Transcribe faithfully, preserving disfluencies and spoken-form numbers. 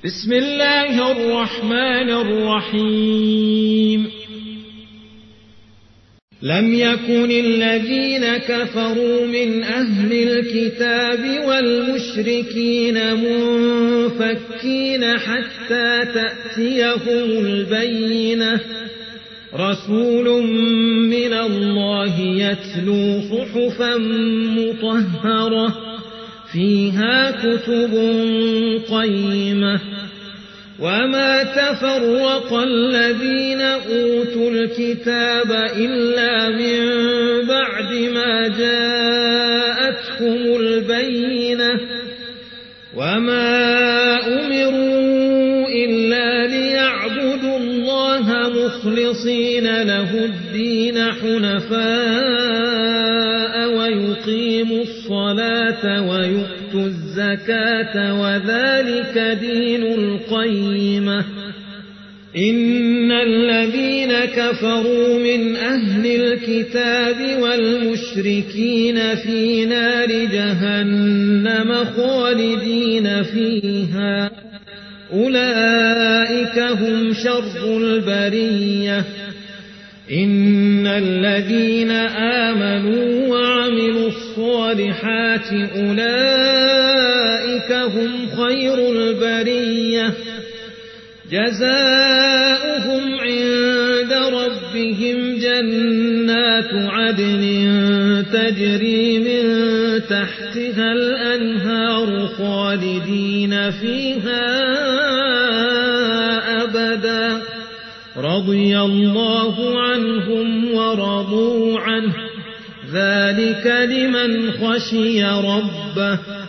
بسم الله الرحمن الرحيم لم يكن الذين كفروا من أهل الكتاب والمشركين منفكين حتى تأتيهم البينة رسول من الله يتلو صحفا مطهرة فيها كتب قيمة وما تفرق الذين أوتوا الكتاب إلا من بعد ما جاءتهم البينة وما أمروا إلا ليعبدوا الله مخلصين له الدين حنفاء ويقيموا الصلاة ويؤتوا الزكاة وذلك دين القيمة إن الذين كفروا من أهل الكتاب والمشركين في نار جهنم خالدين فيها أولئك هم شر البرية إن الذين آمنوا وعملوا الصالحات أولئك هم خير البرية جزاؤهم عند ربهم جنات عدن تجري من تحتها الأنهار خالدين فيها أبدا رضي الله عنهم ورضوا عنه ذلك لمن خشي ربه